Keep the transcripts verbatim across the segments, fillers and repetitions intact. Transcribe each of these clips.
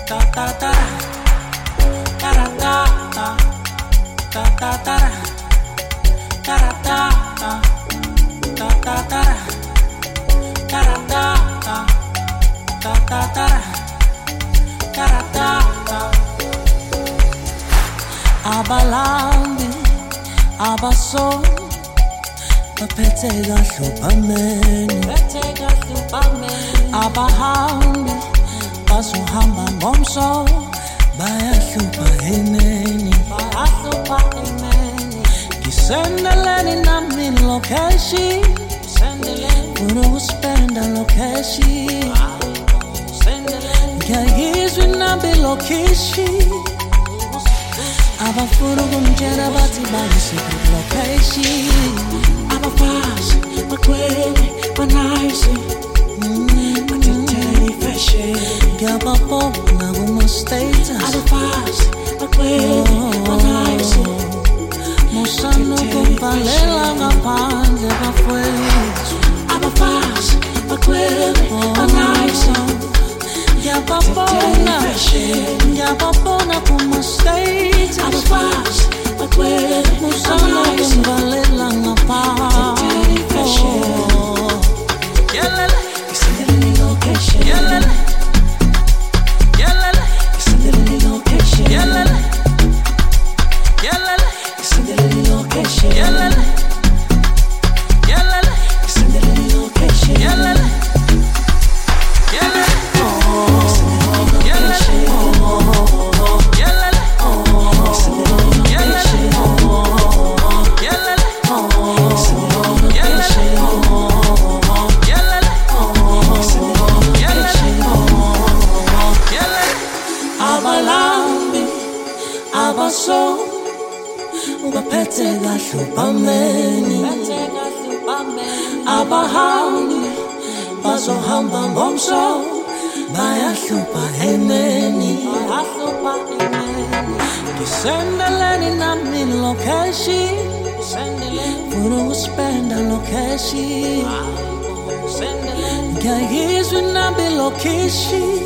ta ta ta ta ta ta ta ta ta ta ta ta ta ta ta ta ta. Abalambi abaso baphethe kahle bamene baphethe kahle bamene abahambi bazohamba ngomso bayahlupha emeni bayahlupha emeni ngisendeleni nami location sendeleni ufuna ukuspenda location sendeleni ngiyizwe nami location abafuna ukumtshela bathi bayise-secret location abafasi bagcwele banayise bathethele ifashion ngiyababona kuma-status abafasi bagcwele banayise musana kumvalela ngaphandle bafowethu abafasi bagcwele banayise ngiyababona ngiyababona kuma-status abafasi bagcwele musana kumvalela ngaphandle yelele ngisendeleni location yelele yelele ngisendeleni location yelele yelele ngisendeleni location yelele yelele ngisendeleni location yelele yelele so ubaphethe kahle bameni abahambi bazohamba ngomso bayahlupha emeni ngisendeleni nami location funa ukuspenda location ngiyizwe nami location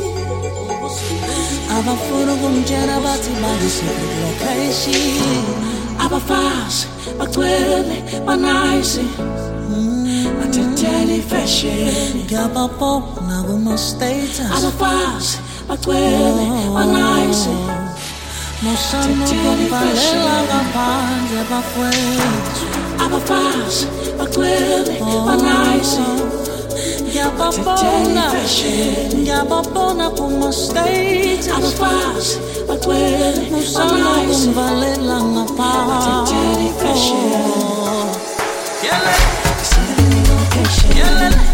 abafuna ukumtshela bathi bayise-secret location abafasi bagcwele banayise bathethele ifashion ngiyababona kuma-status abafasi bagcwele banayise musana kumvalela ngaphandle bafowethu abafasi bagcwele banayise ngiyababona ngiyababona kuma-status abafasi bagcwele musana kumvalela ngaphandle yelele